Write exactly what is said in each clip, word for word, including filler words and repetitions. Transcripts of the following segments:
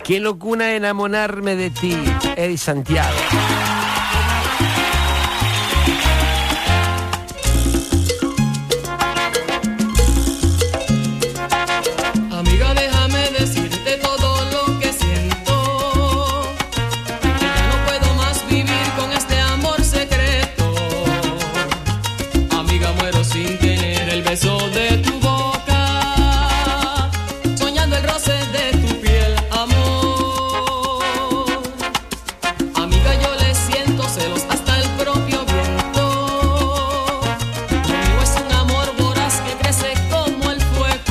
Qué locura enamorarme de ti, Eddie Santiago. Amiga, déjame decirte todo lo que siento, que ya no puedo más vivir con este amor secreto. Amiga, muero sin tener el beso de tu boca, soñando el roce de tu piel, amor. Amiga, yo le siento celos hasta el propio viento. Lo mío es un amor voraz que crece como el fuego.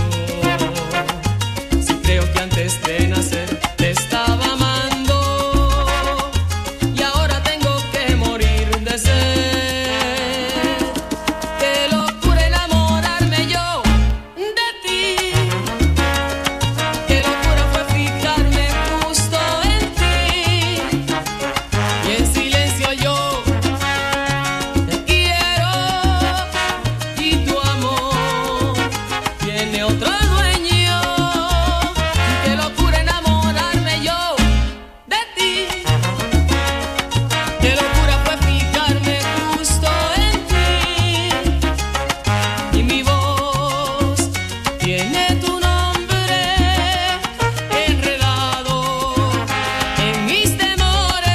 Si creo que antes de nacer te estaba amando y ahora tengo que morir de sed. Qué locura enamorarme yo de ti. Qué locura fue fijarme justo en ti. Y en silencio yo te quiero y tu amor tiene otro dueño. Qué locura enamorarme yo de ti. Qué locura fue fijarme justo en ti. Y mi voz tiene tu nombre enredado en mis temores.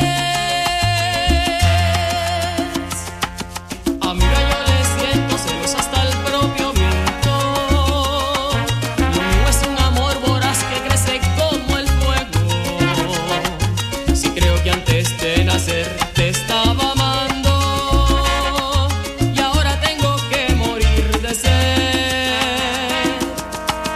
Amiga, yo le siento celos hasta el propio viento. Lo mío es un amor voraz que crece como el fuego. Si creo que antes de nacer te estaba amando y ahora tengo que morir de sed.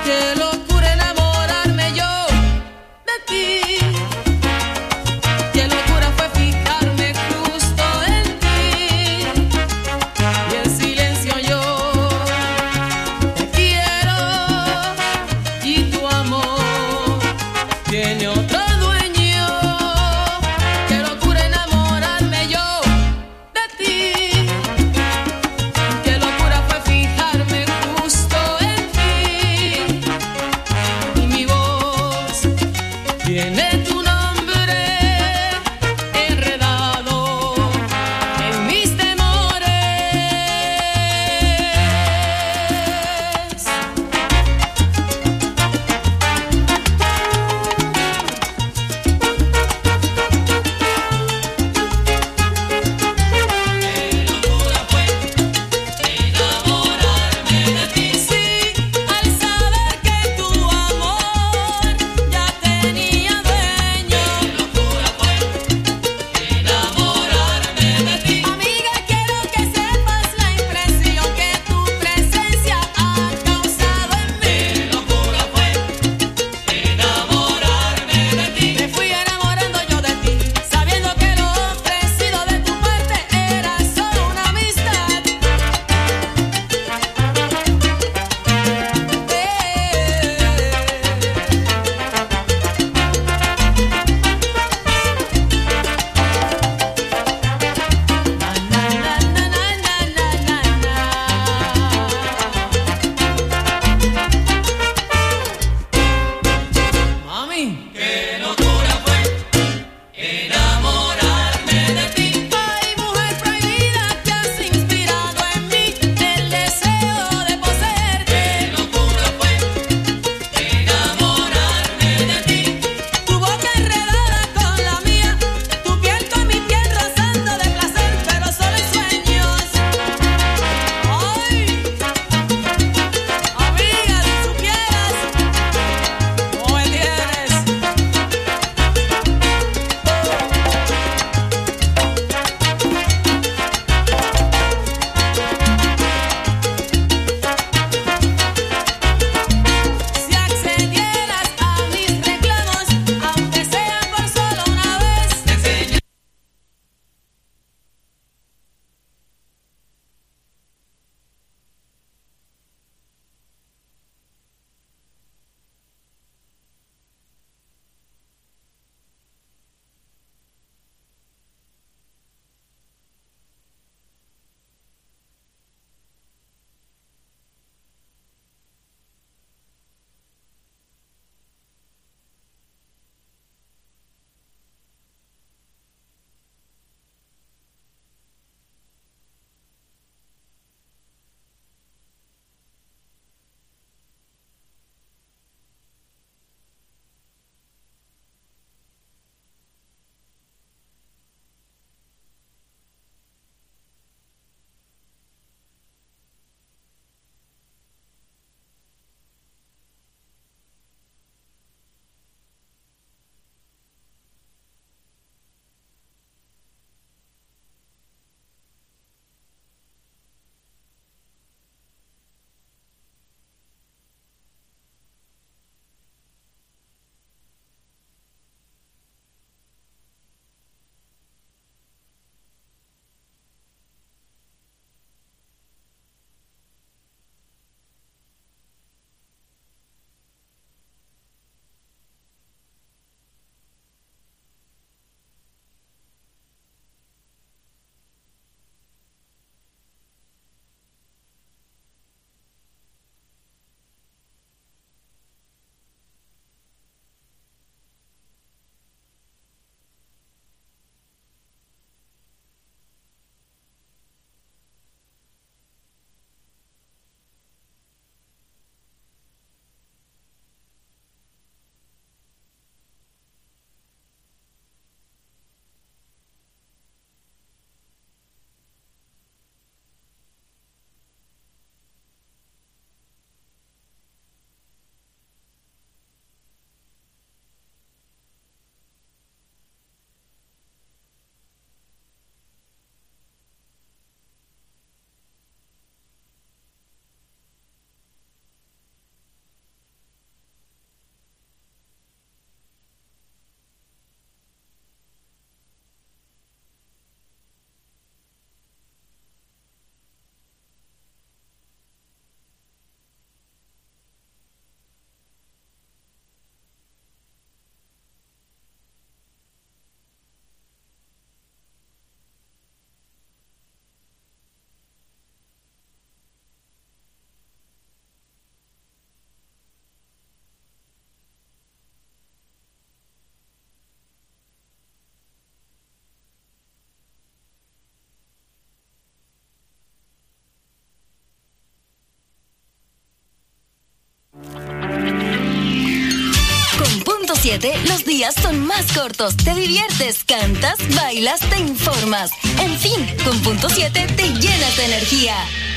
siete, los días son más cortos. Te diviertes, cantas, bailas, te informas. En fin, con punto siete te llenas de energía.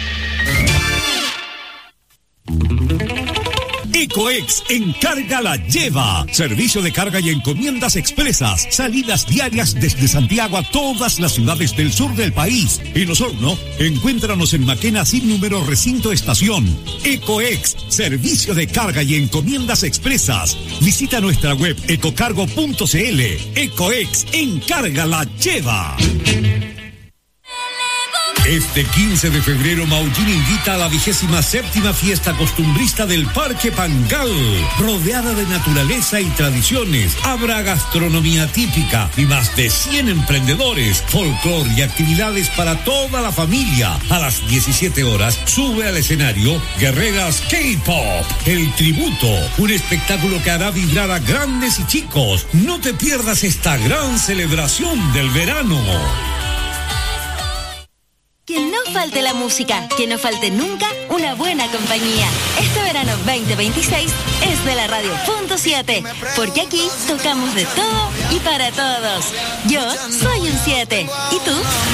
Ecoex Encarga la Lleva. Servicio de carga y encomiendas expresas. Salidas diarias desde Santiago a todas las ciudades del sur del país. En Osorno, encuéntranos en Maquena sin número recinto estación. Ecoex, servicio de carga y encomiendas expresas. Visita nuestra web ecocargo punto cl. Ecoex Encarga la Lleva. Este quince de febrero, Maullín invita a la vigésima séptima fiesta costumbrista del Parque Pangal. Rodeada de naturaleza y tradiciones, habrá gastronomía típica y más de cien emprendedores, folclor y actividades para toda la familia. A las diecisiete horas, sube al escenario Guerreras K-Pop, el tributo, un espectáculo que hará vibrar a grandes y chicos. No te pierdas esta gran celebración del verano. Que no falte la música, que no falte nunca una buena compañía. Este verano veinte veintiséis es de la radio punto siete, porque aquí tocamos de todo y para todos. Yo soy un siete. ¿Y tú?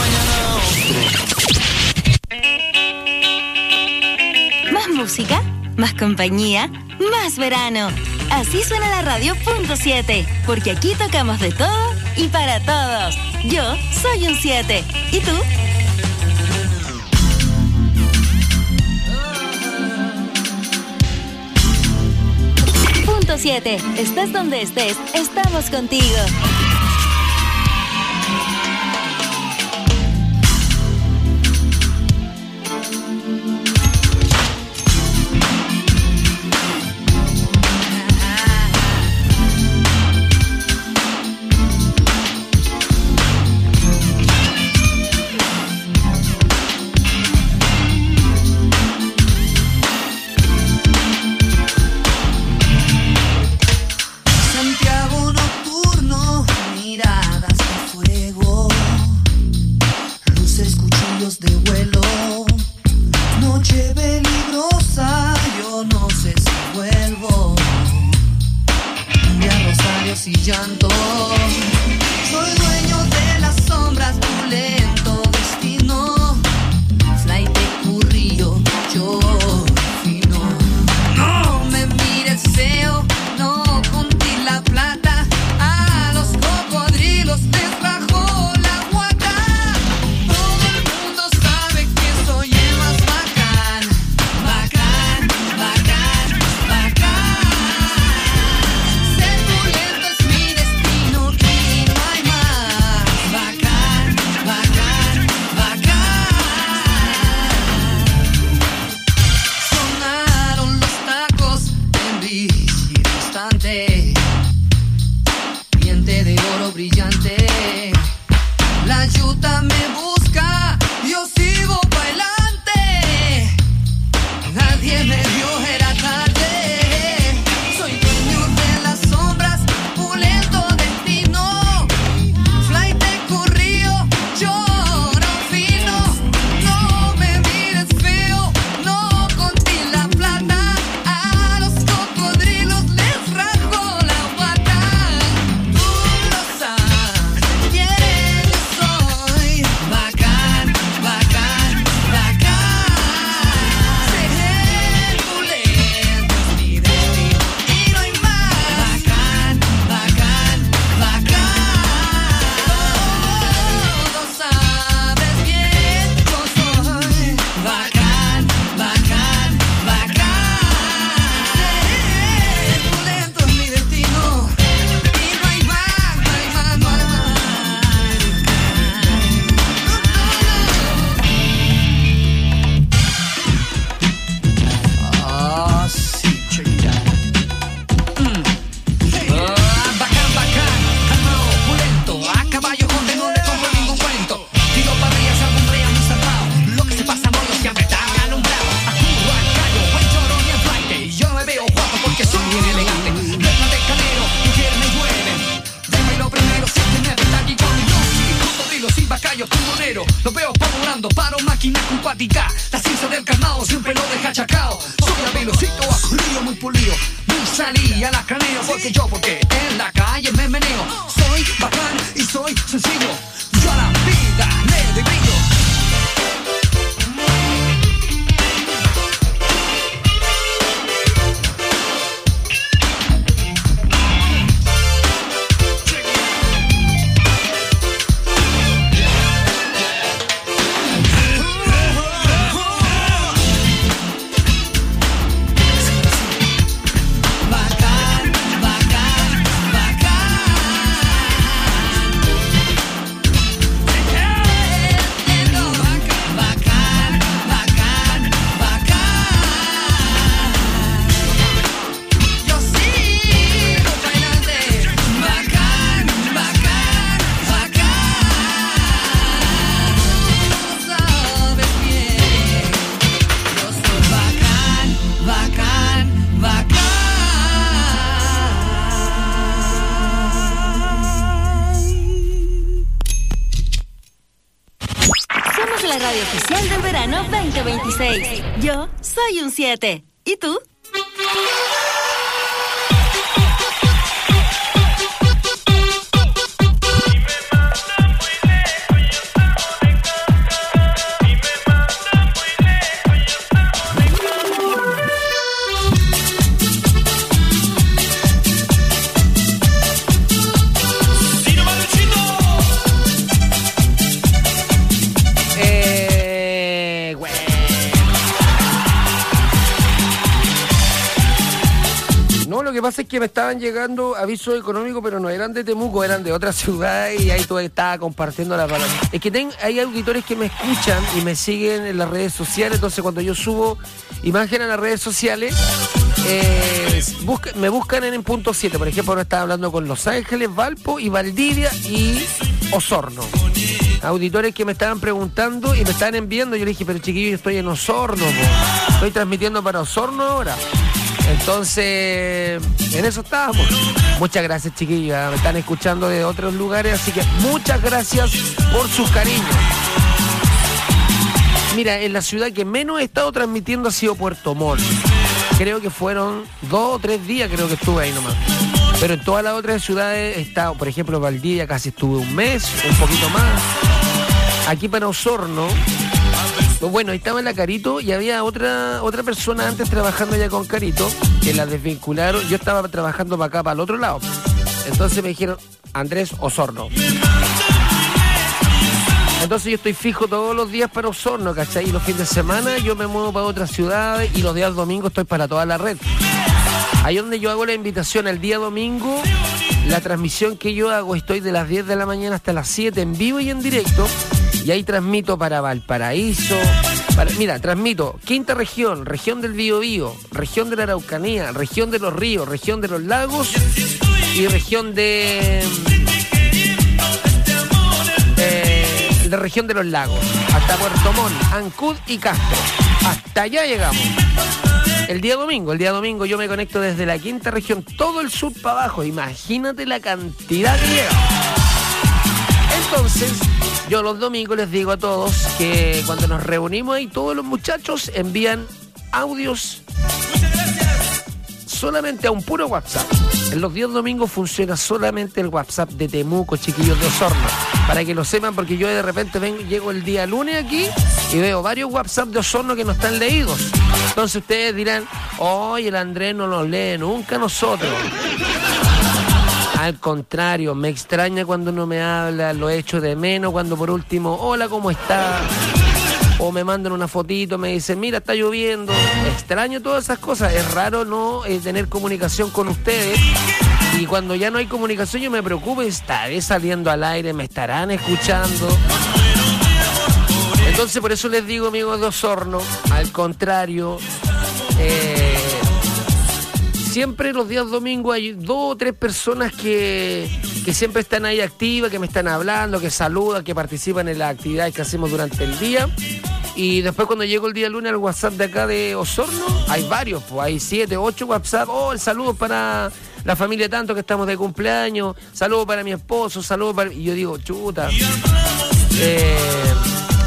Más música, más compañía, más verano. Así suena la radio punto siete, porque aquí tocamos de todo y para todos. Yo soy un siete. ¿Y tú? Punto siete. Estés donde estés, estamos contigo. La ciencia del calmado siempre lo deja chacao. Soy a velocito, a corrido muy pulido. salí a la caneo, porque yo, porque en la calle me meneo. Soy bacán y soy sencillo, yo a la vida le doy brillo. Oficial del verano veinte veintiséis. Yo soy un siete. ¿Y tú? Lo que pasa es que me estaban llegando avisos económicos, pero no eran de Temuco, eran de otra ciudad y ahí todo estaba compartiendo la palabra. Es que ten, hay auditores que me escuchan y me siguen en las redes sociales, entonces cuando yo subo imagen a las redes sociales, eh, busca, me buscan en el punto siete. Por ejemplo, ahora estaba hablando con Los Ángeles, Valpo y Valdivia y Osorno. Auditores que me estaban preguntando y me estaban enviando, yo le dije, pero chiquillo, yo estoy en Osorno, po. Estoy transmitiendo para Osorno ahora. Entonces, en eso estábamos. Muchas gracias, chiquillos. Me están escuchando de otros lugares, así que muchas gracias por sus cariños. Mira, en la ciudad que menos he estado transmitiendo ha sido Puerto Montt. Creo que fueron dos o tres días, creo que estuve ahí nomás. Pero en todas las otras ciudades he estado, por ejemplo, Valdivia casi estuve un mes, un poquito más. Aquí para Osorno. Bueno, ahí estaba en la Carito y había otra otra persona antes trabajando ya con Carito, que la desvincularon. Yo estaba trabajando para acá, para el otro lado. Entonces me dijeron, Andrés, Osorno. Entonces yo estoy fijo todos los días para Osorno, ¿cachai? Y los fines de semana yo me muevo para otras ciudades y los días domingos estoy para toda la red. Ahí donde yo hago la invitación el día domingo, la transmisión que yo hago, estoy de las diez de la mañana hasta las siete en vivo y en directo. Y ahí transmito para Valparaíso, para, mira, transmito Quinta Región, Región del Biobío, Región de la Araucanía, Región de los Ríos, Región de los Lagos y Región de... Eh, de Región de los Lagos, hasta Puerto Montt, Ancud y Castro. Hasta allá llegamos. El día domingo, el día domingo yo me conecto desde la Quinta Región, todo el sur para abajo. Imagínate la cantidad que llega. Entonces... yo los domingos les digo a todos que cuando nos reunimos ahí, todos los muchachos envían audios solamente a un puro WhatsApp. En los días domingos funciona solamente el WhatsApp de Temuco, chiquillos de Osorno. Para que lo sepan, porque yo de repente vengo, llego el día lunes aquí y veo varios WhatsApp de Osorno que no están leídos. Entonces ustedes dirán, oye, el Andrés no los lee nunca nosotros. Al contrario, me extraña cuando no me habla, lo echo de menos cuando por último, hola, ¿cómo está? O me mandan una fotito, me dicen, mira, está lloviendo. Extraño todas esas cosas, es raro no eh, tener comunicación con ustedes. Y cuando ya no hay comunicación yo me preocupo, estaré saliendo al aire, me estarán escuchando. Entonces por eso les digo, amigos de Osorno, al contrario, eh... siempre los días domingos hay dos o tres personas que, que siempre están ahí activas, que me están hablando, que saludan, que participan en las actividades que hacemos durante el día. Y después cuando llego el día lunes al WhatsApp de acá de Osorno, hay varios, pues hay siete, ocho WhatsApp. Oh, el saludo para la familia tanto que estamos de cumpleaños, saludo para mi esposo, saludo para... Y yo digo, chuta, eh,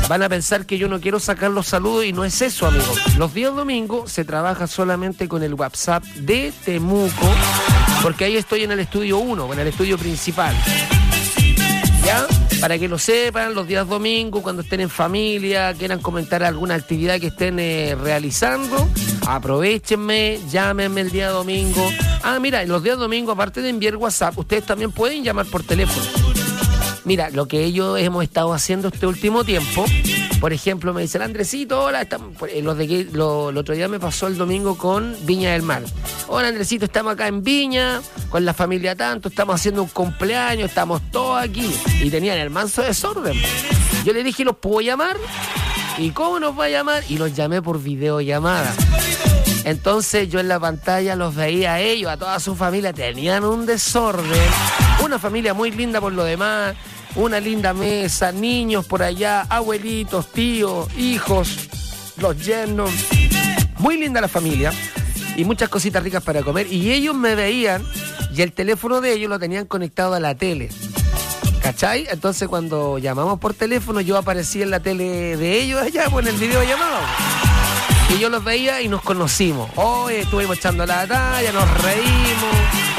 Van a pensar que yo no quiero sacar los saludos y no es eso, amigos. Los días domingos se trabaja solamente con el WhatsApp de Temuco, porque ahí estoy en el estudio uno, en el estudio principal. ¿Ya? Para que lo sepan, los días domingos, cuando estén en familia, quieran comentar alguna actividad que estén eh, realizando, aprovechenme, llámenme el día domingo. Ah, mira, los días domingos, aparte de enviar WhatsApp, ustedes también pueden llamar por teléfono. Mira, lo que ellos hemos estado haciendo este último tiempo, por ejemplo, me dicen, Andresito, hola, estamos, los de que lo, el otro día me pasó el domingo con Viña del Mar. Hola, Andresito, estamos acá en Viña, con la familia tanto, estamos haciendo un cumpleaños, estamos todos aquí. Y tenían el manso desorden. Yo le dije, ¿los puedo llamar? ¿Y cómo nos va a llamar? Y los llamé por videollamada. Entonces yo en la pantalla los veía a ellos, a toda su familia, tenían un desorden. Una familia muy linda por lo demás, una linda mesa, niños por allá, abuelitos, tíos, hijos, los yernos. Muy linda la familia y muchas cositas ricas para comer. Y ellos me veían y el teléfono de ellos lo tenían conectado a la tele. ¿Cachai? Entonces cuando llamamos por teléfono yo aparecía en la tele de ellos allá, pues en el video llamado. Y yo los veía y nos conocimos. Hoy estuvimos echando la talla, nos reímos.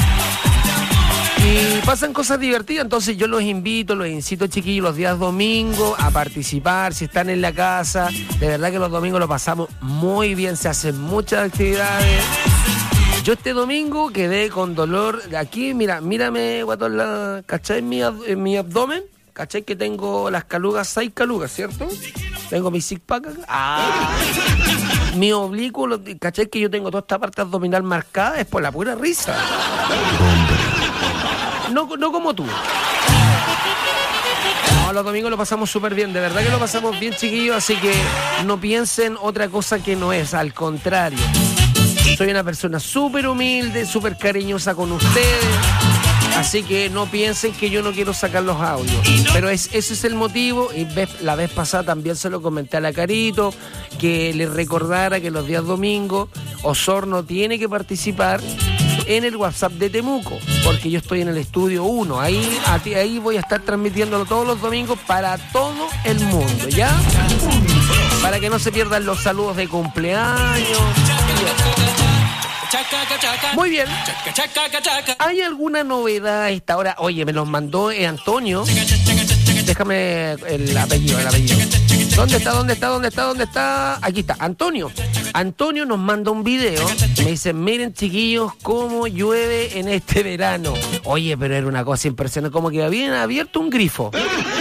Y pasan cosas divertidas, entonces yo los invito, los incito, chiquillos, los días domingos a participar, si están en la casa. De verdad que los domingos lo pasamos muy bien, se hacen muchas actividades. Yo este domingo quedé con dolor de aquí, mira, mírame, guatón, la, ¿cachai? En mi, en mi abdomen, ¿cachai? Que tengo las calugas, seis calugas, ¿cierto? Tengo mi six pack acá. Ah. Mi oblicuo, ¿cachai? Que yo tengo toda esta parte abdominal marcada, es por la pura risa. No, no como tú. No, los domingos lo pasamos súper bien, de verdad que lo pasamos bien, chiquillos, así que no piensen otra cosa que no es, al contrario. Soy una persona súper humilde, súper cariñosa con ustedes, así que no piensen que yo no quiero sacar los audios. Pero es, ese es el motivo, y ves, la vez pasada también se lo comenté a la Carito, que le recordara que los días domingos Osorno tiene que participar en el WhatsApp de Temuco, porque yo estoy en el estudio uno, ahí, ahí voy a estar transmitiéndolo todos los domingos para todo el mundo, ¿ya? Para que no se pierdan los saludos de cumpleaños. Muy bien. ¿Hay alguna novedad a esta hora? Oye, me los mandó eh, Antonio. Déjame el apellido, el apellido. ¿Dónde está? ¿Dónde está? ¿Dónde está? ¿Dónde está? Aquí está, Antonio. Antonio nos manda un video. Me dice, miren, chiquillos, cómo llueve en este verano. Oye, pero era una cosa impresionante, como que habían abierto un grifo.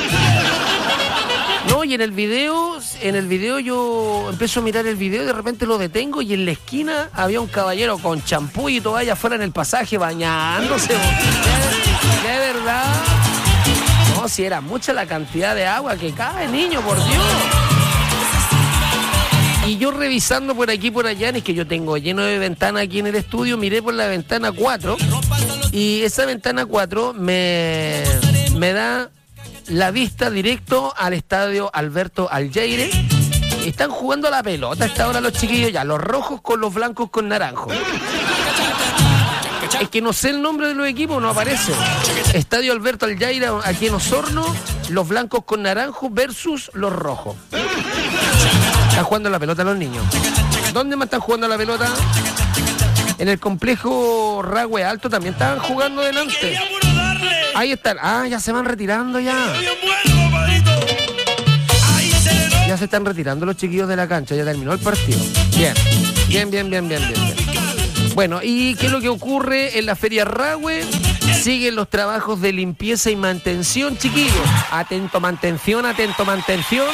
No, y en el video, en el video yo empiezo a mirar el video y de repente lo detengo y en la esquina había un caballero con champú y toalla afuera en el pasaje bañándose. De, de verdad. No, si era mucha la cantidad de agua que cae, niño, por Dios. Y yo revisando por aquí por allá, es que yo tengo lleno de ventanas aquí en el estudio, miré por la ventana cuatro y esa ventana cuatro me, me da la vista directo al estadio Alberto Algeire. Están jugando a la pelota a esta hora los chiquillos ya, los rojos con los blancos con naranjo. Es que no sé el nombre de los equipos, no aparece. Estadio Alberto Algeire aquí en Osorno, los blancos con naranjo versus los rojos. Están jugando a la pelota los niños. ¿Dónde más están jugando a la pelota? En el complejo Ragüe Alto también estaban jugando delante. Ahí están. Ah, ya se van retirando ya. Ya se están retirando los chiquillos de la cancha. Ya terminó el partido. Bien. Bien, bien, bien, bien, bien, bien. Bueno, ¿y qué es lo que ocurre en la Feria Ragüe? Siguen los trabajos de limpieza y mantención, chiquillos. Atento, mantención, atento, mantención.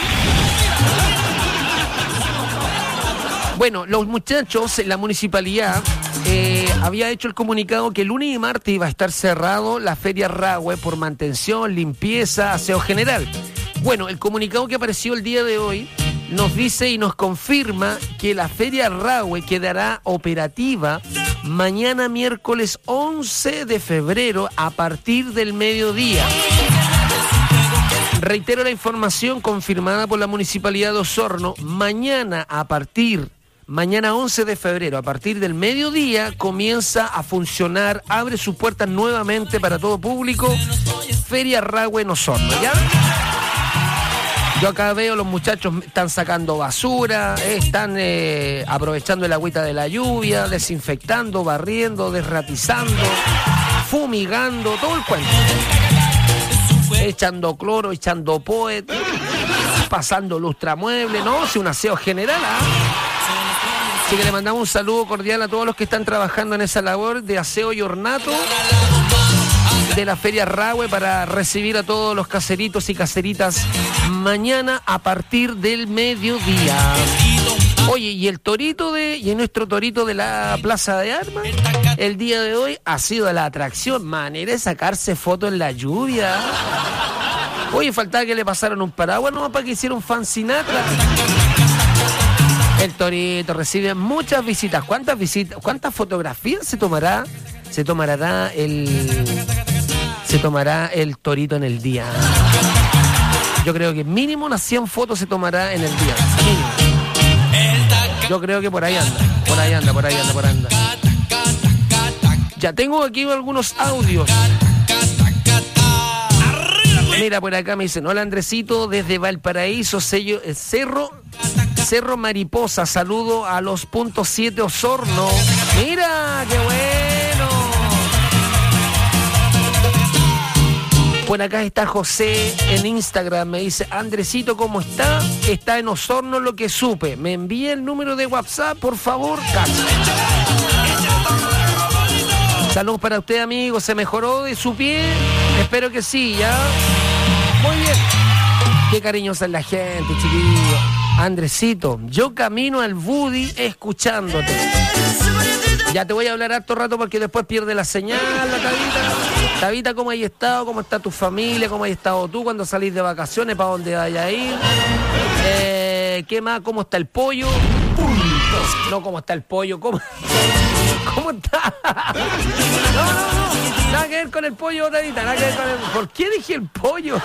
Bueno, los muchachos, la municipalidad eh, había hecho el comunicado que el lunes y martes iba a estar cerrado la Feria Ragüe por mantención, limpieza, aseo general. Bueno, el comunicado que apareció el día de hoy nos dice y nos confirma que la Feria Ragüe quedará operativa mañana miércoles once de febrero a partir del mediodía. Reitero la información confirmada por la Municipalidad de Osorno. Mañana a partir, mañana once de febrero, a partir del mediodía, comienza a funcionar, abre sus puertas nuevamente para todo público, Feria Ragüe en Osorno, ¿ya? Yo acá veo los muchachos están sacando basura, eh, están eh, aprovechando el agüita de la lluvia, desinfectando, barriendo, desratizando, fumigando, todo el cuento. Echando cloro, echando poet, pasando lustramueble, ¿no? Si un aseo general, ¿ah? Así que le mandamos un saludo cordial a todos los que están trabajando en esa labor de aseo y ornato de la Feria Rahue para recibir a todos los caseritos y caseritas mañana a partir del mediodía. Oye, y el torito de, y nuestro torito de la Plaza de Armas, el día de hoy ha sido la atracción, manera de sacarse fotos en la lluvia. Oye, faltaba que le pasaran un paraguas nomás para que hiciera un fan Sinatra. El torito recibe muchas visitas. ¿Cuántas visitas? ¿Cuántas fotografías se tomará? Se tomará el se tomará el torito en el día. Yo creo que mínimo unas cien fotos se tomará en el día. Mínimo. Yo creo que por ahí anda, por ahí anda, por ahí anda, por ahí anda. Ya tengo aquí algunos audios. Mira, por acá me dicen, hola Andresito, desde Valparaíso, sello, eh, Cerro, Cerro Mariposa, saludo a los punto siete Osorno. Mira, qué bueno. Por acá está José en Instagram, me dice, Andresito, ¿cómo está? Está en Osorno lo que supe. Me envía el número de WhatsApp, por favor, cacha. Saludos para usted, amigo, ¿se mejoró de su pie? Espero que sí, ¿ya? Muy bien. Qué cariñosa es la gente, chiquillo. Andresito, yo camino al Buddy escuchándote. Ya te voy a hablar harto rato porque después pierde la señal, la Tabita. Tabita, ¿cómo has estado? ¿Cómo está tu familia? ¿Cómo has estado tú cuando salís de vacaciones? ¿Para dónde vayas a ir? Eh, ¿Qué más? ¿Cómo está el pollo? No, ¿cómo está el pollo? ¿Cómo, ¿Cómo está? No, no, no. Nada que ver con el pollo, Tabita. Nada que ver con el... ¿Por qué dije el pollo?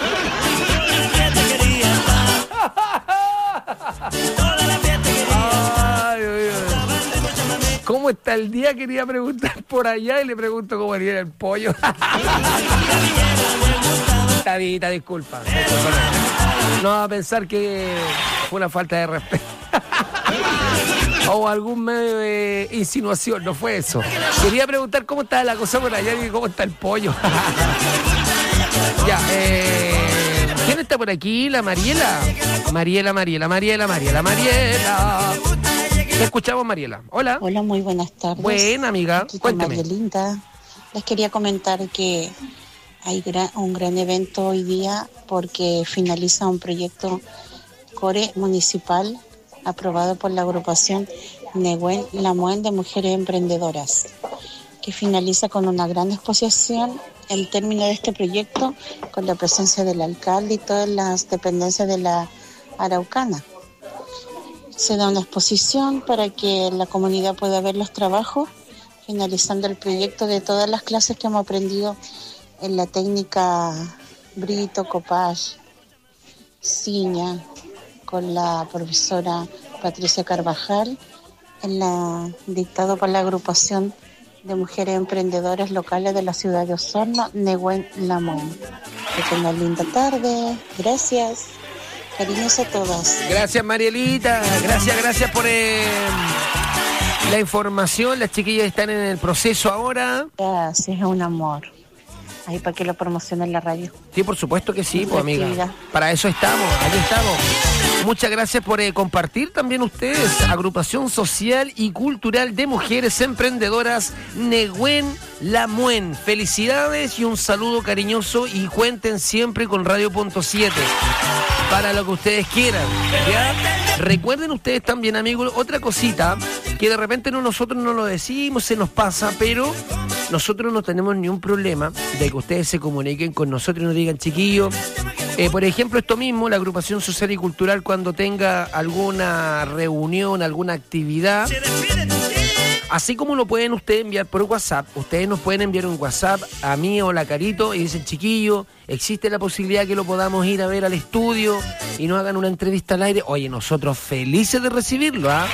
Ay, ay, ay. ¿Cómo está el día? Quería preguntar por allá y le pregunto cómo era el pollo. Tabita, disculpa. No va a pensar que fue una falta de respeto. O algún medio de insinuación, no fue eso. Quería preguntar cómo está la cosa por allá y cómo está el pollo. Ya, eh... ¿quién está por aquí? La Mariela. Mariela, Mariela, Mariela, Mariela, Mariela. Te escuchamos, Mariela. Hola. Hola, muy buenas tardes. Buena, amiga. Aquí Cuéntame. Marielita. Les quería comentar que hay gran, un gran evento hoy día porque finaliza un proyecto core municipal aprobado por la agrupación Nehuen Lamuen de Mujeres Emprendedoras, que finaliza con una gran exposición el término de este proyecto con la presencia del alcalde y todas las dependencias de la Araucana. Se da una exposición para que la comunidad pueda ver los trabajos, finalizando el proyecto de todas las clases que hemos aprendido en la técnica Brito, Copage, Ciña, con la profesora Patricia Carvajal, en la dictado por la agrupación de mujeres emprendedoras locales de la ciudad de Osorno, Nehuen Lamuen. Que tengan linda tarde. Gracias. Cariños a todas. Gracias, Marielita. Gracias, gracias por eh, la información. Las chiquillas están en el proceso ahora. Gracias, es un amor. Ahí para que lo promocionen en la radio. Sí, por supuesto que sí, pues, amiga. Actividad. Para eso estamos, ahí estamos. Muchas gracias por eh, compartir también ustedes. Agrupación Social y Cultural de Mujeres Emprendedoras Nehuen Lamuen. Felicidades y un saludo cariñoso y cuenten siempre con Radio Punto siete para lo que ustedes quieran, ¿ya? Recuerden ustedes también, amigos, otra cosita que de repente no, nosotros no lo decimos, se nos pasa, pero nosotros no tenemos ni un problema de que ustedes se comuniquen con nosotros y nos digan, chiquillos, eh, por ejemplo, esto mismo, la agrupación social y cultural, cuando tenga alguna reunión, alguna actividad, así como lo pueden ustedes enviar por WhatsApp, ustedes nos pueden enviar un WhatsApp a mí o a la Carito y dicen, chiquillo, existe la posibilidad que lo podamos ir a ver al estudio y nos hagan una entrevista al aire. Oye, nosotros felices de recibirlo, ¿ah?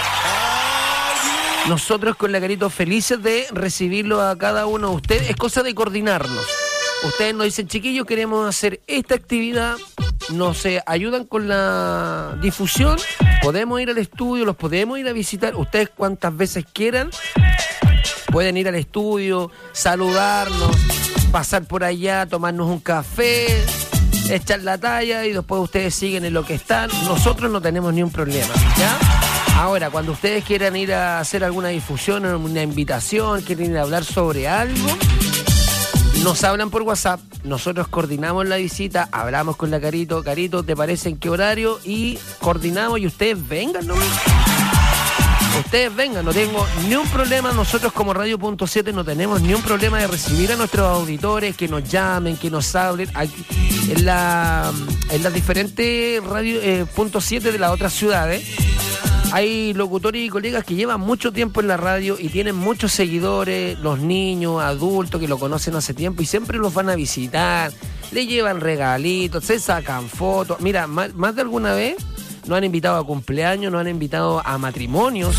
Nosotros con la Carito felices de recibirlo a cada uno de ustedes. Es cosa de coordinarnos. Ustedes nos dicen, chiquillos, queremos hacer esta actividad nos eh, ayudan con la difusión, podemos ir al estudio, los podemos ir a visitar. Ustedes cuantas veces quieran pueden ir al estudio, saludarnos, pasar por allá, tomarnos un café, echar la talla y después ustedes siguen en lo que están. Nosotros no tenemos ni un problema, ¿ya? Ahora, cuando ustedes quieran ir a hacer alguna difusión, una invitación, quieren ir a hablar sobre algo, nos hablan por WhatsApp, nosotros coordinamos la visita, hablamos con la Carito, Carito, ¿te parece en qué horario? Y coordinamos y ustedes vengan, ¿no? Ustedes vengan, no tengo ni un problema. Nosotros como Radio Punto siete no tenemos ni un problema de recibir a nuestros auditores, que nos llamen, que nos hablen. Aquí, en, la, en las diferentes Radio eh, Punto siete de las otras ciudades hay locutores y colegas que llevan mucho tiempo en la radio y tienen muchos seguidores, los niños, adultos que lo conocen hace tiempo y siempre los van a visitar, le llevan regalitos, se sacan fotos. Mira, más, más de alguna vez nos han invitado a cumpleaños, nos han invitado a matrimonios.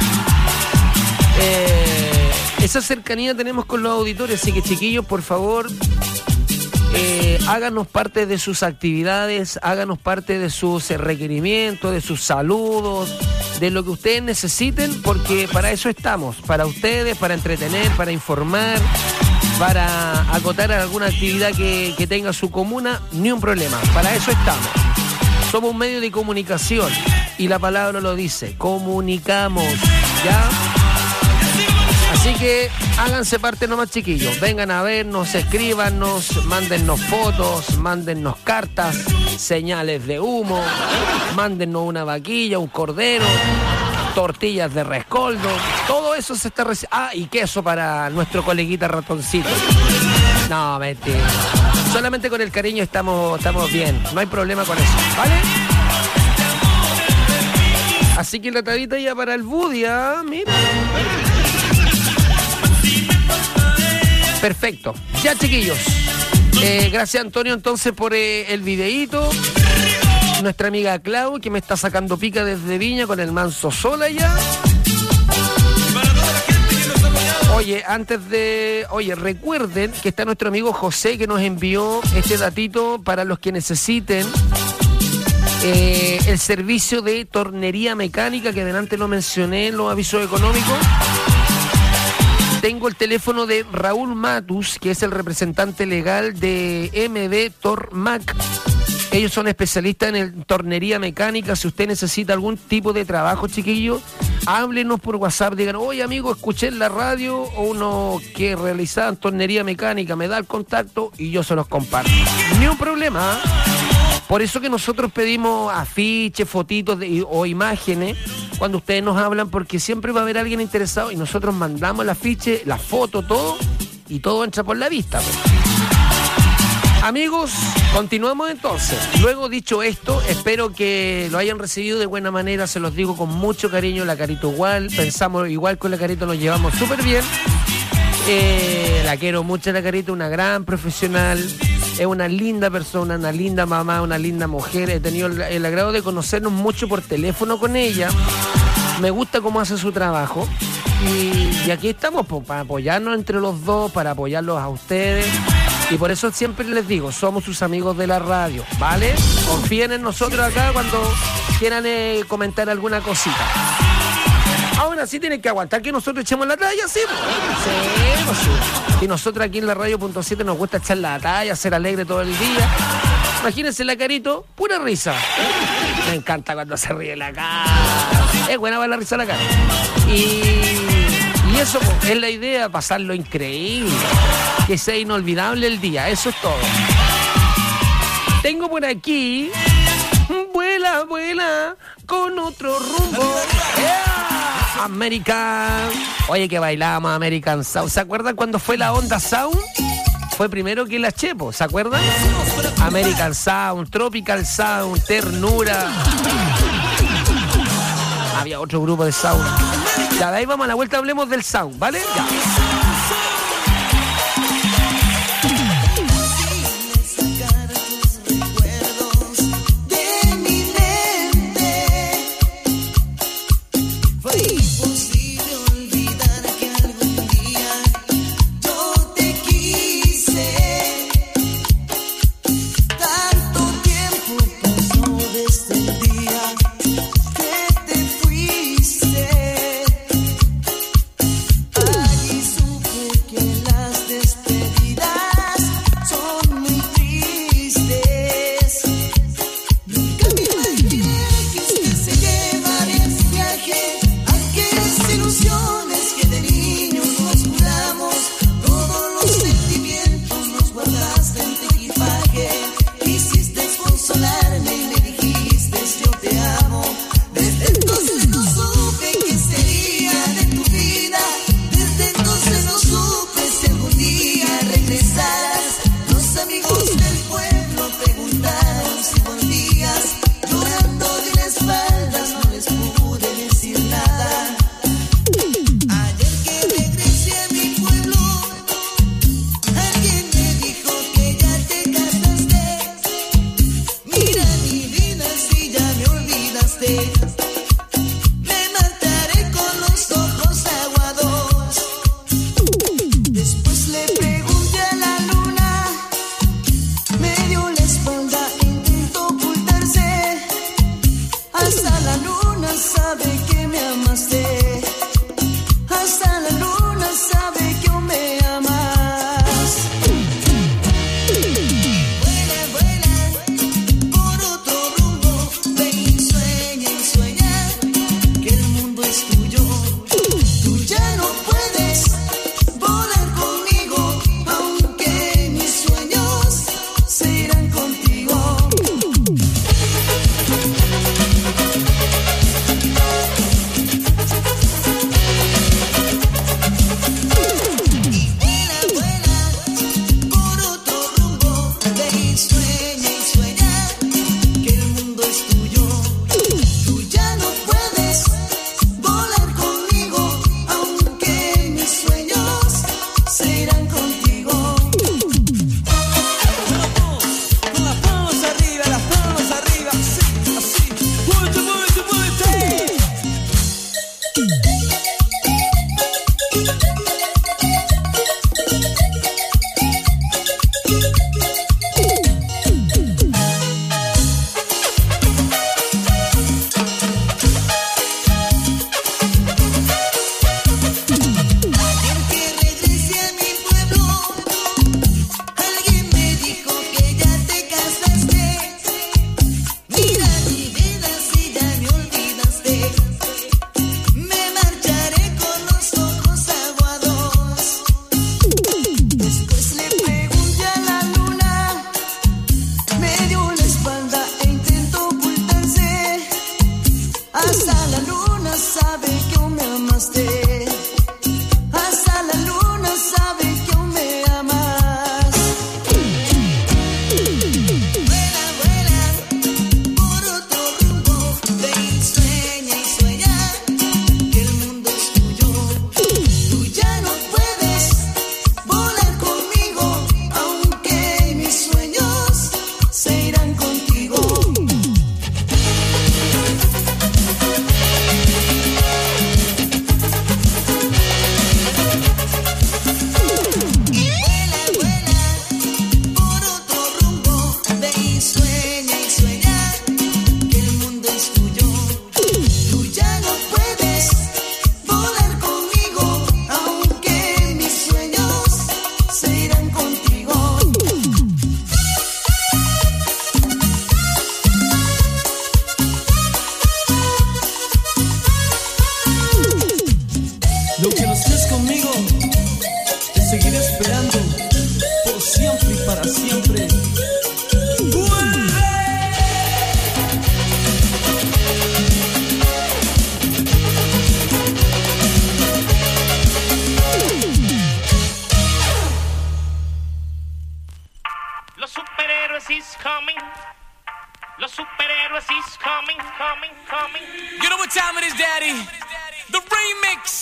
Eh, esa cercanía tenemos con los auditores, así que chiquillos, por favor, eh, háganos parte de sus actividades, háganos parte de sus eh, requerimientos, de sus saludos, de lo que ustedes necesiten, porque para eso estamos, para ustedes, para entretener, para informar, para acotar alguna actividad que, que tenga su comuna, ni un problema, para eso estamos. Somos un medio de comunicación y la palabra lo dice, comunicamos, ¿ya? Así que háganse parte nomás, chiquillos, vengan a vernos, escríbanos, mándennos fotos, mándennos cartas, señales de humo, mándennos una vaquilla, un cordero, tortillas de rescoldo, todo eso se está recibiendo. Ah, y queso para nuestro coleguita ratoncito. No, mentira. Solamente con el cariño estamos, estamos bien, no hay problema con eso, ¿vale? Así que la tabita ya para el Budia, mira. Perfecto. Ya, chiquillos. Eh, gracias, Antonio, entonces, por eh, el videíto. Nuestra amiga Clau, que me está sacando pica desde Viña con el manso sol allá. Oye, antes de... Oye, recuerden que está nuestro amigo José, que nos envió este datito para los que necesiten eh, el servicio de tornería mecánica, que delante lo mencioné en los avisos económicos. Tengo el teléfono de Raúl Matus, que es el representante legal de M B Tormac. Ellos son especialistas en el tornería mecánica. Si usted necesita algún tipo de trabajo, chiquillo, háblenos por WhatsApp. Digan, oye, amigo, escuché en la radio uno que realizaban tornería mecánica. Me da el contacto y yo se los comparto. Ni un problema. Por eso que nosotros pedimos afiches, fotitos de, o imágenes cuando ustedes nos hablan, porque siempre va a haber alguien interesado y nosotros mandamos el afiche, la foto, todo, y todo entra por la vista. Pues. Amigos, continuamos entonces. Luego dicho esto, espero que lo hayan recibido de buena manera, se los digo con mucho cariño, la Carito igual, pensamos igual con la Carito, nos llevamos súper bien. Eh, la quiero mucho la Carito, una gran profesional, es una linda persona, una linda mamá, una linda mujer. He tenido el, el agrado de conocernos mucho por teléfono con ella. Me gusta cómo hace su trabajo. Y, y aquí estamos pues, para apoyarnos entre los dos, para apoyarlos a ustedes. Y por eso siempre les digo, somos sus amigos de la radio, ¿vale? Confíen en nosotros acá cuando quieran eh, comentar alguna cosita. Ahora sí tienen que aguantar que nosotros echemos la talla, ¿sí? Sí, pues sí. Y nosotros aquí en la Radio Punto siete nos gusta echar la talla, ser alegre todo el día. Imagínense la Carito, pura risa. Me encanta cuando se ríe la cara. Es buena para la risa la cara. Y, y eso pues, es la idea, pasarlo increíble. Que sea inolvidable el día, eso es todo. Tengo por aquí... Vuela, vuela, con otro rumbo. Yeah. American. Oye, que bailábamos American Sound. ¿Se acuerdan cuando fue la Onda Sound? Fue primero que la Chepo, ¿se acuerdan? American Sound, Tropical Sound, Ternura. Había otro grupo de Sound. Ya, de ahí vamos a la vuelta, hablemos del Sound, ¿vale? Ya. esperando por siempre y para siempre. Los superhéroes is coming. Los superhéroes is coming, coming, coming. You know what time it is, Daddy? The remix.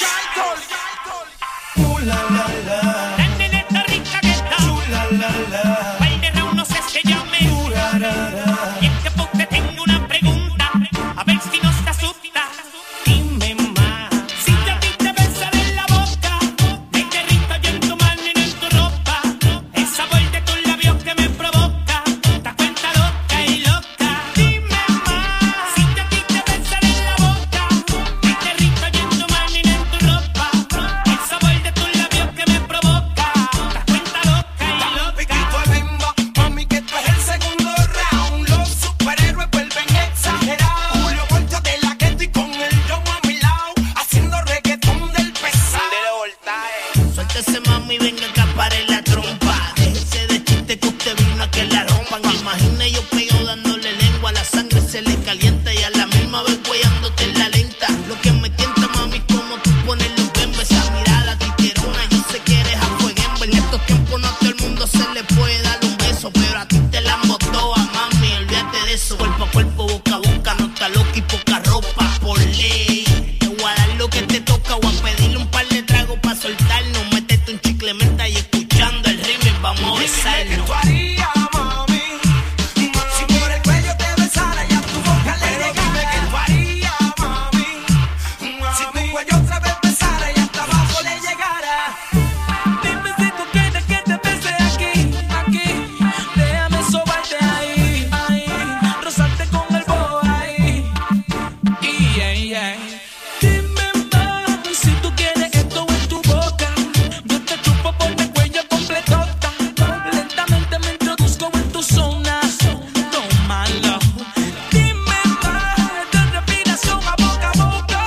Ooh la la la. La neneta rica que está. Ooh la la la. Pal de round no sé se llame. Ooh la la la. Y es que porque tengo una pregunta, a ver si no te asusta. Dime más. Si te a ti te besan en la boca, me derrito yo en tu mano y no en tu ropa. El sabor de tus labios que me provoca, te cuenta loca y loca. Dime más. Si te a ti te besan en la boca, me derrito yo en tu mano y no en tu ropa. El sabor de tus labios que me provoca, te cuenta loca y loca. Piquito de bimbo, mami, que esto es el segundo round. Los superhéroes vuelven exagerados. Julio Voltio de la gueto y con el yomo a mi lado, haciendo reggaetón del pesado. Suéltese mami, venga acá pare la trompa. Déjese de chiste que usted vino a que la rompan. Imagine yo pego dándole lengua, la sangre se le calienta y a la misma vez guayándote en la lenta. Lo que me tienta mami, como tú pones los bembes, esa mirada titerona, yo sé que eres afueguembe. En estos tiempos no a todo el mundo se le puede dar un beso, pero a ti te la embotó a mami, olvídate de eso. Cuerpo a cuerpo, boca a boca, no está loca y poca ropa por ley. Te voy a dar lo que te toca o a pedirle un par de tragos pa' soltarnos. Métete un chicle menta y escuchando el remix vamos a besarnos. ¿Qué tú harías, mami? Si por el cuello te besara y a tu boca le llegara. ¿Qué tú harías, mami? Si tu cuello otra vez besara y hasta abajo le llegara. Dime si tú quieres que te bese aquí, aquí. Déjame sobarte ahí, ahí. Rozarte con el bobo ahí. Yeah, yeah. Dime más si tú quieres esto en tu boca. Yo te chupo por el cuello completota. Lentamente me introduzco en tu zona. Tómalo. Dime más de respiración a boca a boca.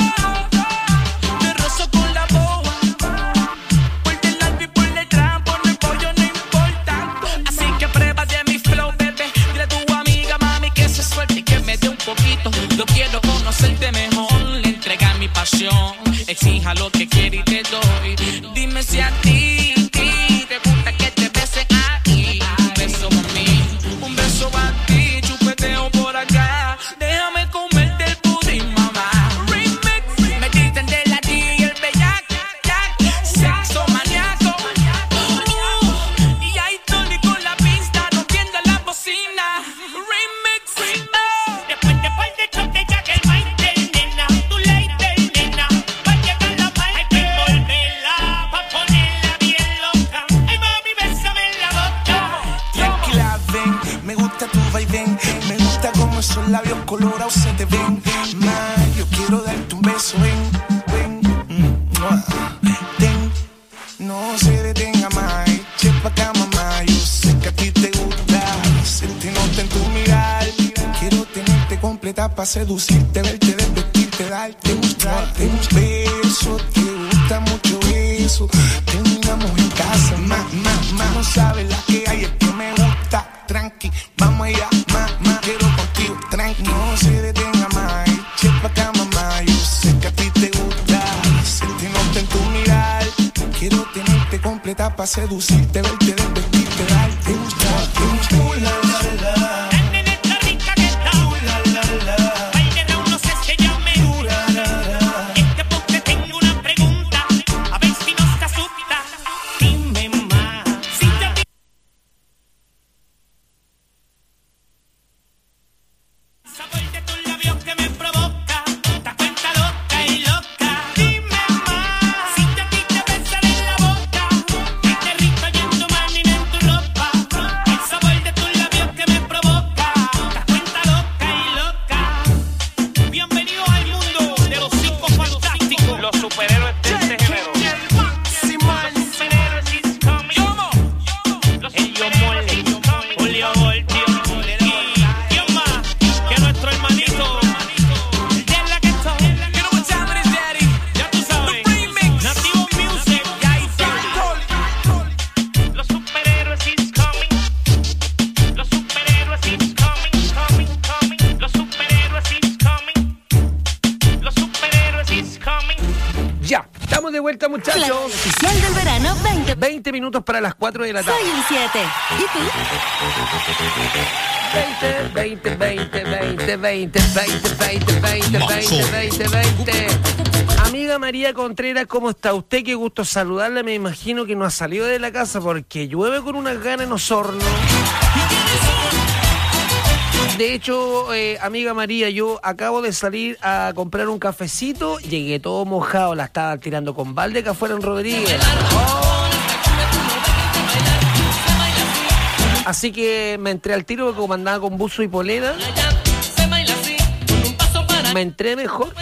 Te rozo con la boca. Por delante y por detrás, por el pollo no importa. Así que prueba de mi flow, bebé. Dile a tu amiga, mami, que se suelte y que me dé un poquito. Yo quiero conocerte mejor, le entrega mi pasión. Exija lo que quiere y te doy. Dime si a ti, ti te gusta que te bese ahí. Un beso a mí, un beso a ti. Chupeteo por acá. Déjame comerte el pudín, mamá. Remix. Me dicen de la D y el bellaco. Sexo maníaco. Uh, y ahí Tony con la pista rompiendo la bocina. Remix. Oh. Después de par de choques ya que el maíz nena, tu ley del nena, va a llegar la paz, hay que envolverla, pa' ponerla bien loca. Ay mami, bésame en la boca. Tranquila, ven, me gusta tu vaivén. Me gusta como esos labios colorados se te ven. Ma, yo quiero darte un beso, ven, ven. Mm, mua. Ten, no se detenga más, eche pa' acá, mamá. Yo sé que a ti te gusta, sentí nota en tu mirar. Quiero tenerte completa pa' seducirte, verte, desvestirte, darte un, darte un beso. Te gusta mucho eso, terminamos en casa. Ma, ma, ma, no sabes la que hay, es que me gusta. Tranqui, vamos allá, ma, ma, quiero contigo, tranqui. No se detenga más, eche pa' acá, mamá. Yo sé que a ti te gusta, sentí nota en tu mirar. Quiero tenerte completa pa' seducirte, verte, desvestirte, darte un, darte un, uh, la, la, la. La neneta rica que está. Uh, la, la, la. Pal de round no sé se llame. Uh, la, la, la. Es que porque tengo una pregunta, a ver si no te asusta. Dime más. Si te a ti sabor de tus labios que me provoca, te cuenta loca y loca. Dime más. Si te a ti te besan en la boca, me derrito yo en tu mano y no en tu ropa. El sabor de tus labios veinte minutos para las cuatro de la tarde. Soy un siete. ¿Y tú? veinte, veinte, veinte, veinte, veinte, veinte, veinte, veinte, veinte, veinte. Amiga María Contreras, ¿cómo está usted? Qué gusto saludarla. Me imagino que no ha salido de la casa porque llueve con unas ganas en Osorno. De hecho, eh, amiga María, yo acabo de salir a comprar un cafecito, llegué todo mojado, la estaba tirando con balde acá afuera en Rodríguez. Oh. Así que me entré al tiro porque como andaba con buzo y polera, me entré mejor.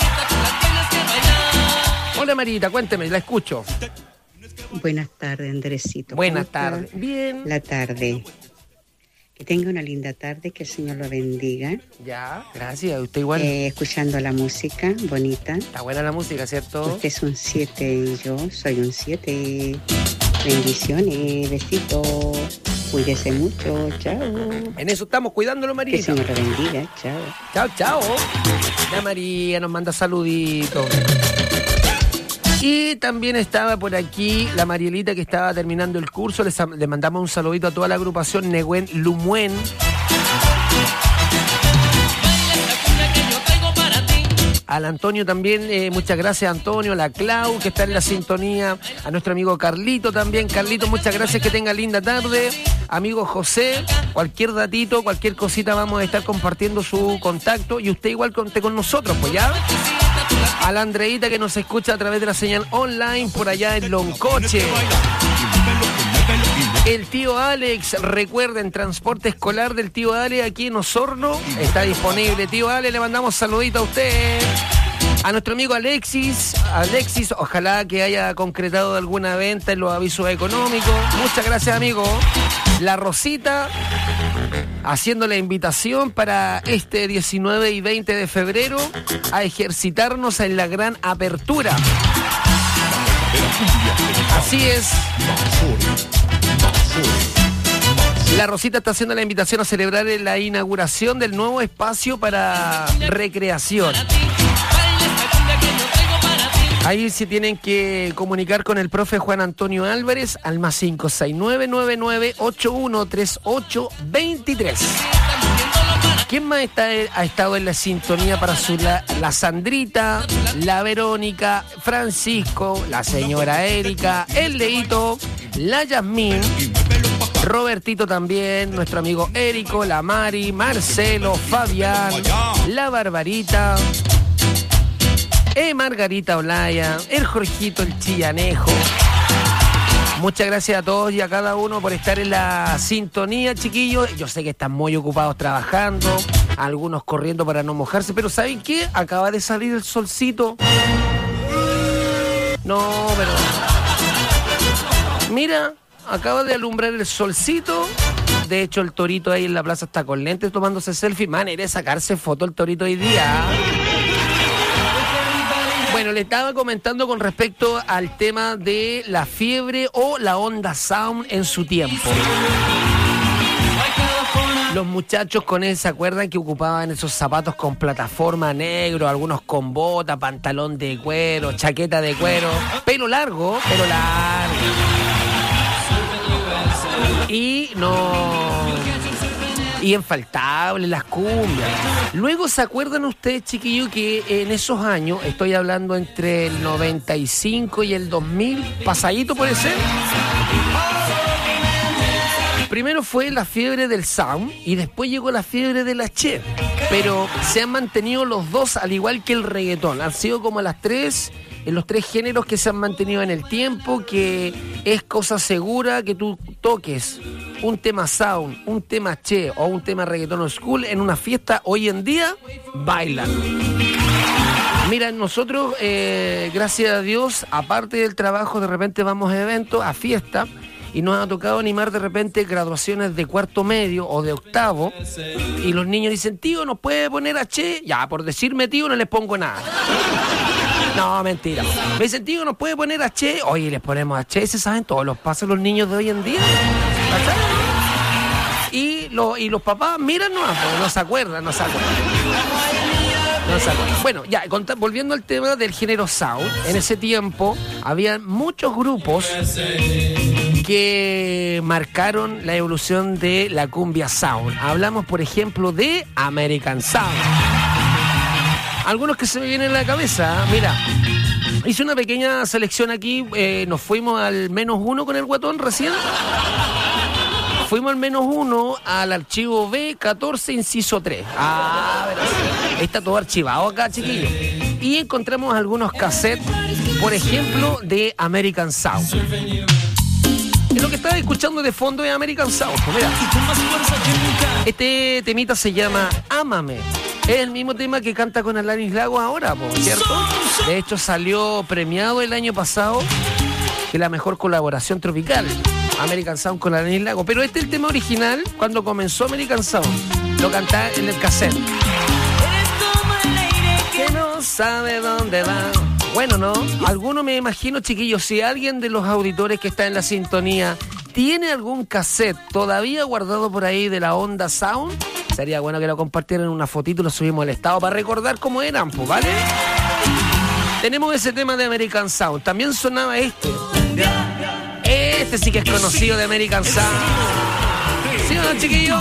Hola Marita, cuénteme, la escucho. Buenas tardes, Andresito. Buenas tardes. Bien. La tarde. Que tenga una linda tarde, que el Señor lo bendiga. Ya, gracias. Usted igual. Eh, escuchando la música bonita. Está buena la música, ¿cierto? Usted es un siete y yo soy un siete. Bendiciones, besitos. Cuídese mucho, chao. En eso estamos, cuidándolo, María. Que el Señor lo bendiga, chao. Chao, chao. La María nos manda saluditos. Y también estaba por aquí la Marielita que estaba terminando el curso. Les, le mandamos un saludito a toda la agrupación Nehuen Lumuen. Al Antonio también, eh, muchas gracias Antonio, la Clau que está en la sintonía, a nuestro amigo Carlito también. Carlito, muchas gracias, que tenga linda tarde. Amigo José, cualquier datito, cualquier cosita vamos a estar compartiendo su contacto y usted igual conte con nosotros, pues ya. A la Andreita que nos escucha a través de la señal online por allá en Loncoche. El tío Alex, recuerden, transporte escolar del tío Alex aquí en Osorno está disponible. Tío Alex, le mandamos saludito a usted. A nuestro amigo Alexis, Alexis, ojalá que haya concretado alguna venta en los avisos económicos. Muchas gracias, amigo. La Rosita, haciendo la invitación para este diecinueve y veinte de febrero a ejercitarnos en la gran apertura. Así es. La Rosita está haciendo la invitación a celebrar la inauguración del nuevo espacio para recreación. Ahí se tienen que comunicar con el profe Juan Antonio Álvarez al más cinco seis nueve nueve nueve ocho uno tres ocho dos tres. ¿Quién más está, ha estado en la sintonía para su la, la Sandrita, la Verónica, Francisco, la señora Erika, el Leito, la Yasmín, Robertito también, nuestro amigo Érico, la Mari, Marcelo, Fabián, la Barbarita, eh, Margarita Olaya, el Jorgito, el Chillanejo. Muchas gracias a todos y a cada uno por estar en la sintonía, chiquillos. Yo sé que están muy ocupados trabajando, algunos corriendo para no mojarse, pero ¿saben qué? Acaba de salir el solcito. No, pero... Mira, acaba de alumbrar el solcito. De hecho, el torito ahí en la plaza está con lentes tomándose selfie. Man, iré a sacarse foto el torito hoy día. Bueno, le estaba comentando con respecto al tema de la fiebre o la onda sound en su tiempo. Los muchachos con él, ¿se acuerdan que ocupaban esos zapatos con plataforma negro, algunos con bota, pantalón de cuero, chaqueta de cuero, pelo largo, pelo largo? Y no... Y infaltable las cumbias. Luego, ¿se acuerdan ustedes, chiquillos, que en esos años, estoy hablando entre el noventa y cinco y el dos mil, pasadito puede ser? Primero fue la fiebre del sound y después llegó la fiebre de la che. Pero se han mantenido los dos, al igual que el reggaetón. Han sido como las tres... en los tres géneros que se han mantenido en el tiempo, que es cosa segura que tú toques un tema sound, un tema che o un tema reggaetón old school en una fiesta hoy en día, bailan. Mira, nosotros, eh, gracias a Dios, aparte del trabajo, de repente vamos a eventos, a fiestas, y nos ha tocado animar de repente graduaciones de cuarto medio o de octavo, y los niños dicen, tío, ¿nos puede poner a che? Ya, por decirme tío no les pongo nada. No, mentira. Me dicen, tío, ¿nos puede poner a che? Oye, les ponemos a che, se saben todos los pasos los niños de hoy en día. Y, lo, y los papás, miran, no, no se acuerdan, no se acuerdan. No, no se acuerdan. Bueno, ya, cont- volviendo al tema del género sound, en ese tiempo había muchos grupos que marcaron la evolución de la cumbia sound. Hablamos, por ejemplo, de American Sound. Algunos que se me vienen a la cabeza, mira, hice una pequeña selección aquí, eh, nos fuimos al menos uno con el guatón recién. Fuimos al menos uno al archivo B catorce, inciso tres. Ah, está todo archivado acá, chiquillos. Y encontramos algunos cassettes, por ejemplo, de American Sound. Y lo que estaba escuchando de fondo es American Sound. Pues mira, este temita se llama Ámame. Es el mismo tema que canta con Alanis Lagos ahora, por cierto. De hecho, salió premiado el año pasado que la mejor colaboración tropical. American Sound con Alanis Lagos. Pero este es el tema original cuando comenzó American Sound. Lo cantaba en el cassette. Que no sabe dónde va. Bueno, ¿no? Alguno me imagino, chiquillos, si alguien de los auditores que está en la sintonía tiene algún cassette todavía guardado por ahí de la onda Sound, sería bueno que lo compartieran en una fotito y lo subimos al estado para recordar cómo eran, pues, ¿vale? Tenemos ese tema de American Sound. También sonaba este. Este sí que es conocido de American Sound. ¿Sí o no, chiquillos?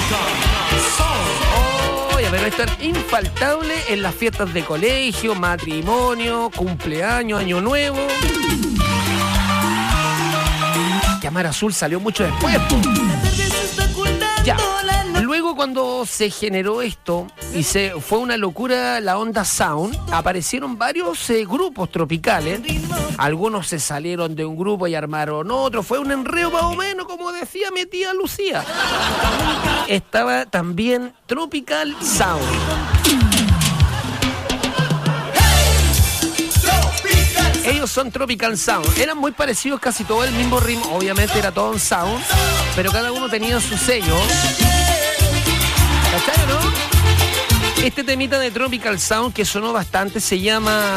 Oye, pero esto es infaltable en las fiestas de colegio, matrimonio, cumpleaños, año nuevo. Llamar Azul salió mucho después, po. Ya. Luego, cuando se generó esto y se fue una locura la onda Sound, aparecieron varios eh, grupos tropicales. Algunos se salieron de un grupo y armaron otro. Fue un enredo más o menos, como decía mi tía Lucía. Estaba también Tropical Sound. Ellos son Tropical Sound. Eran muy parecidos, casi todo el mismo ritmo. Obviamente era todo un sound, pero cada uno tenía su sello. ¿Cacharon, no? Este temita de Tropical Sound que sonó bastante se llama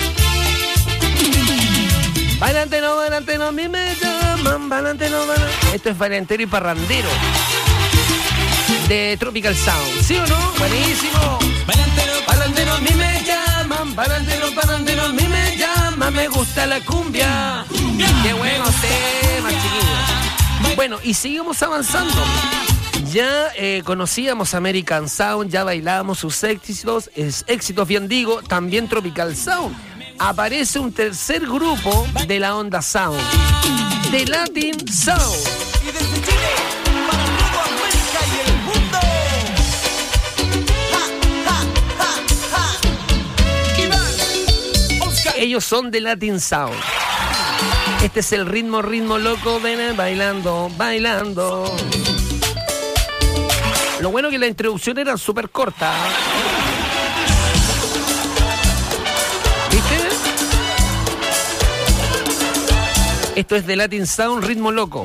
Bailante no, bailante no, a mí me llaman, bailante no, bailante. Esto es bailantero y parrandero de Tropical Sound. ¿Sí o no? Buenísimo. Bailantero, a mí me llaman, bailantero, parrandero, a mí me llaman, me gusta la cumbia. Qué buenos temas, chiquillos. Bueno, y seguimos avanzando. Ya eh, conocíamos American Sound, ya bailábamos sus éxitos, es, éxitos bien digo, también Tropical Sound. Aparece un tercer grupo de la onda Sound, The Latin Sound. Y desde Chile para toda América y el mundo. Ja, ja, ja, ja. Iván, Oscar. Ellos son The Latin Sound. Este es el ritmo, ritmo loco, ven bailando, bailando. Lo bueno que la introducción era súper corta. ¿Viste? Esto es de Latin Sound, ritmo loco.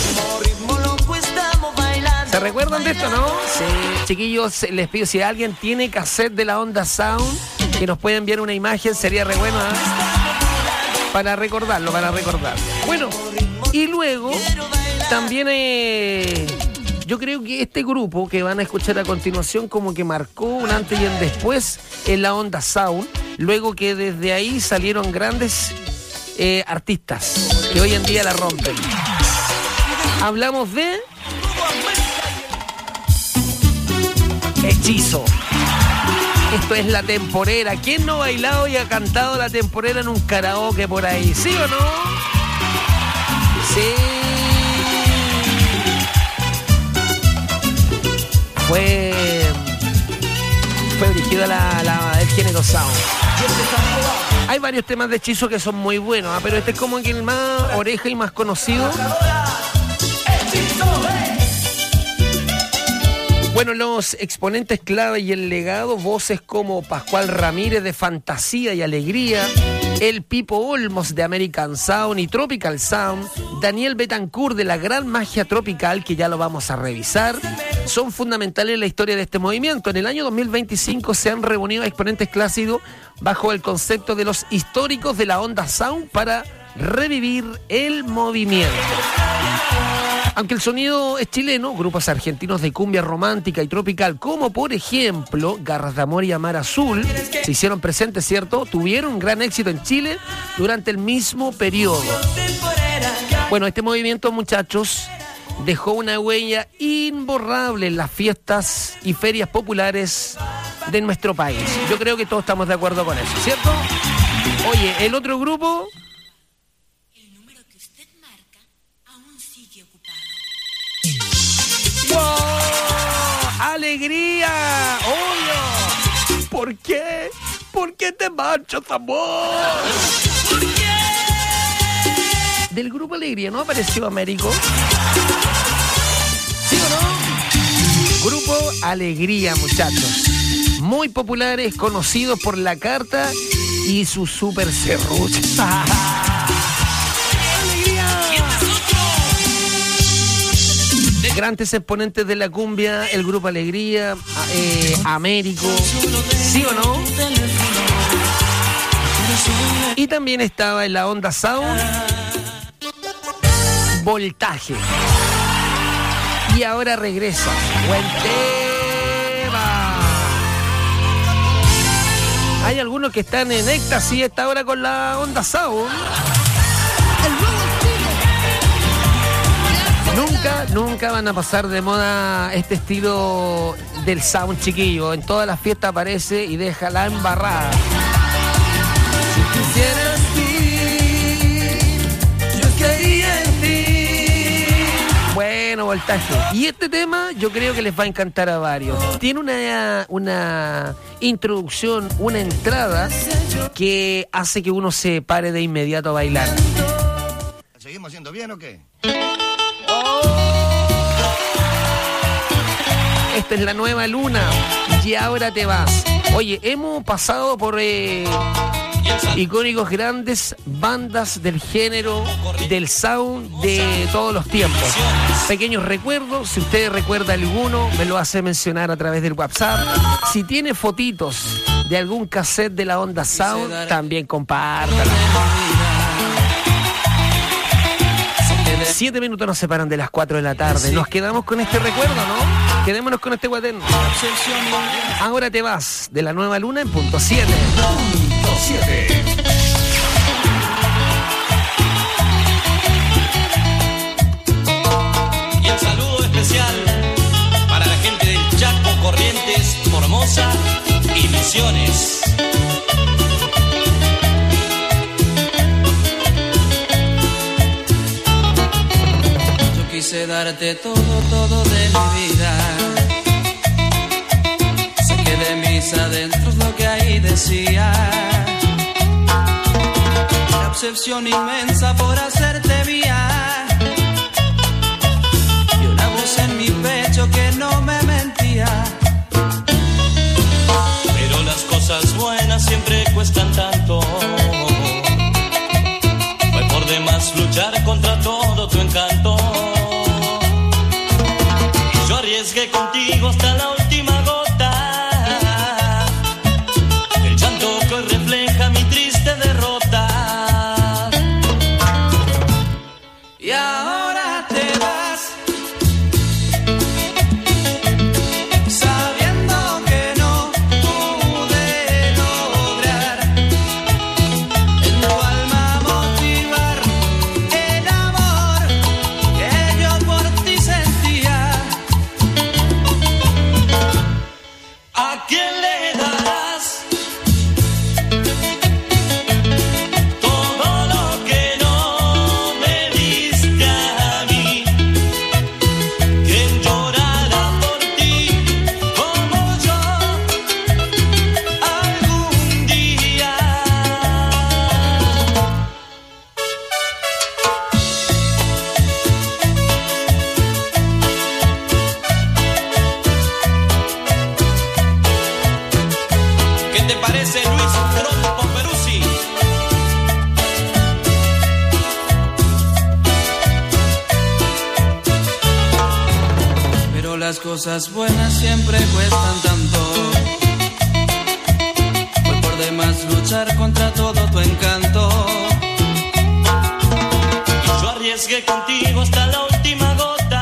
¿Se recuerdan de esto, no? Sí. Chiquillos, les pido, si alguien tiene cassette de la onda Sound, que nos pueda enviar una imagen, sería re bueno, ¿eh? Para recordarlo, para recordar. Bueno, y luego también eh, yo creo que este grupo que van a escuchar a continuación como que marcó un antes y un después en la onda Sound, luego que desde ahí salieron grandes eh, artistas que hoy en día la rompen. Hablamos de Hechizo. Esto es La Temporera. ¿Quién no ha bailado y ha cantado La Temporera en un karaoke por ahí? ¿Sí o no? Sí. Fue... Fue dirigida la, la, el género Sound. Hay varios temas de Hechizo que son muy buenos, ¿eh? Pero este es como que el más oreja y más conocido. Bueno, los exponentes clave y el legado, voces como Pascual Ramírez de Fantasía y Alegría, el Pipo Olmos de American Sound y Tropical Sound, Daniel Betancourt de La Gran Magia Tropical, que ya lo vamos a revisar, son fundamentales en la historia de este movimiento. En el año dos mil veinticinco se han reunido exponentes clásicos bajo el concepto de los históricos de la onda Sound para revivir el movimiento. Aunque el sonido es chileno, grupos argentinos de cumbia romántica y tropical, como por ejemplo Garras de Amor y Amar Azul, se hicieron presentes, ¿cierto? Tuvieron gran éxito en Chile durante el mismo periodo. Bueno, este movimiento, muchachos, dejó una huella imborrable en las fiestas y ferias populares de nuestro país. Yo creo que todos estamos de acuerdo con eso, ¿cierto? Oye, el otro grupo... El número que usted marca aún sigue ocupado. ¡Wow! ¡Alegría! ¡Obvio! ¿Por qué? ¿Por qué te marchas, amor? ¿Por qué? Del grupo Alegría, ¿no apareció Américo? ¿Sí o no? Grupo Alegría, muchachos. Muy populares, conocidos por La Carta y su super serrucho. ¡Alegría! Grandes exponentes de la cumbia, el grupo Alegría, eh, Américo, ¿sí o no? Y también estaba en la onda Sound Voltaje. Y ahora regresa. Buen tema. Hay algunos que están en éxtasis esta hora con la onda Sound. Nunca, nunca van a pasar de moda este estilo del sound, chiquillo. En todas las fiestas aparece y deja la embarrada. Si quisieras ti, yo quería en ti. Bueno, Voltaje. Y este tema yo creo que les va a encantar a varios. Tiene una, una introducción, una entrada que hace que uno se pare de inmediato a bailar. ¿Seguimos haciendo bien o qué? Esta es la nueva luna y ahora te vas. Oye, hemos pasado por eh, icónicos grandes bandas del género, del sound de todos los tiempos. Pequeños recuerdos, si usted recuerda alguno, me lo hace mencionar a través del WhatsApp. Si tiene fotitos de algún cassette de la onda sound, también compártala. Siete minutos nos separan de las cuatro de la tarde. Nos quedamos con este recuerdo, ¿no? Quedémonos con este guaterno. Ahora te vas, de la nueva luna en punto siete. Punto siete. Y el saludo especial para la gente del Chaco, Corrientes, Formosa y Misiones. Quise darte todo, todo de mi vida. Sé que de mis adentros lo que ahí decía. La obsesión inmensa por hacerte mía. Y una voz en mi pecho que no me mentía. Pero las cosas buenas siempre cuestan tanto. Fue por demás luchar contra todo tu encanto. Arriesgué contigo hasta la última gota. El llanto que hoy refleja mi triste derrota. Y ahora te vas, sabiendo que no pude lograr en tu alma motivar el amor que yo por ti sentía. ¿A quién le darás todo lo que no me diste a mí? ¿Quién llorará por ti como yo algún día? ¿Qué te parece, Luis Trompo Peruzzi? Pero las cosas buenas siempre cuestan tanto. Fue por demás luchar contra todo tu encanto. Y yo arriesgué contigo hasta la última gota.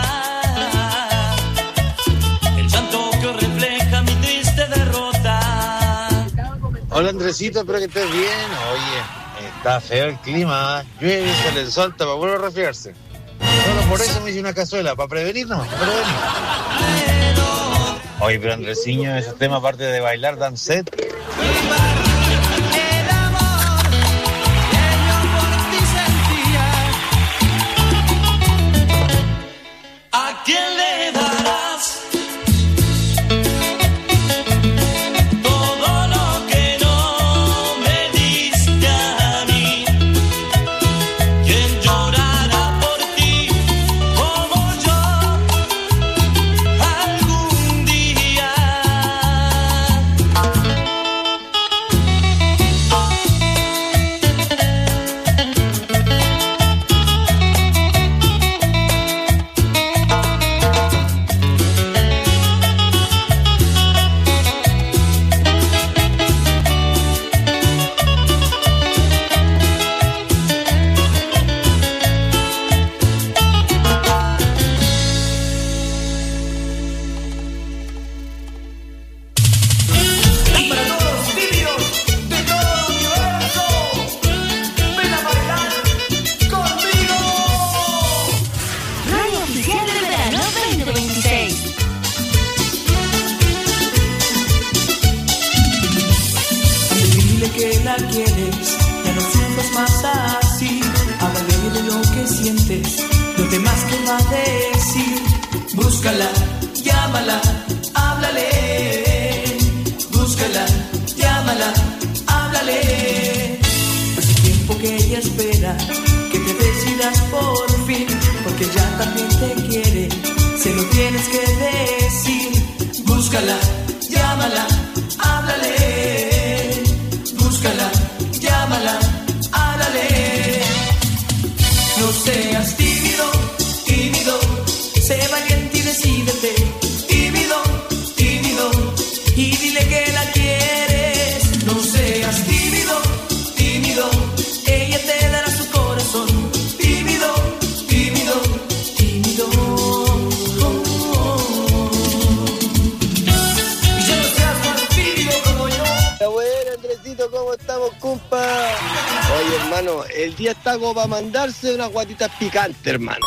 Hola Andresito, espero que estés bien. Oye, está feo el clima, llueve, sale el sol, para volver a resfriarse. Solo por eso me hice una cazuela, para prevenirnos, para prevenir. Oye, pero Andresiño, ese tema aparte de bailar, dan set. ¿A quién le darás todo lo que no me diste a mí? ¿Quién llorará por ti como yo algún día? Radio Oficial del Verano veinte veintiséis. Dile que la quieres, ya no sientas más así. Háblale de lo que sientes, lo demás que va a decir. Búscala, llámala, háblale. Búscala, llámala, háblale. Hace tiempo que ella espera que te decidas por fin, porque ya también te quiere, se lo tienes que decir. Búscala, llámala, háblale. Búscala, llámala, háblale. No seas tímido, tímido, sé valiente y decídete. Tímido, tímido, y dile que la quieres. No seas tímido, tímido, ella te dará su corazón. Tímido, tímido, tímido. Oh, oh, oh. Y ya no seas más tímido como yo. Bueno, Andresito, ¿cómo estamos, compa? Oye, hermano, el día está como para mandarse unas guatitas picantes, hermano.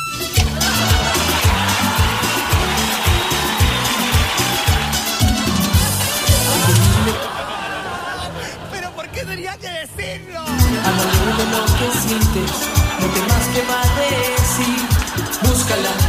¿Pero por qué tenía que decirlo? Háblale de lo que sientes, lo que más te va a decir. Búscala,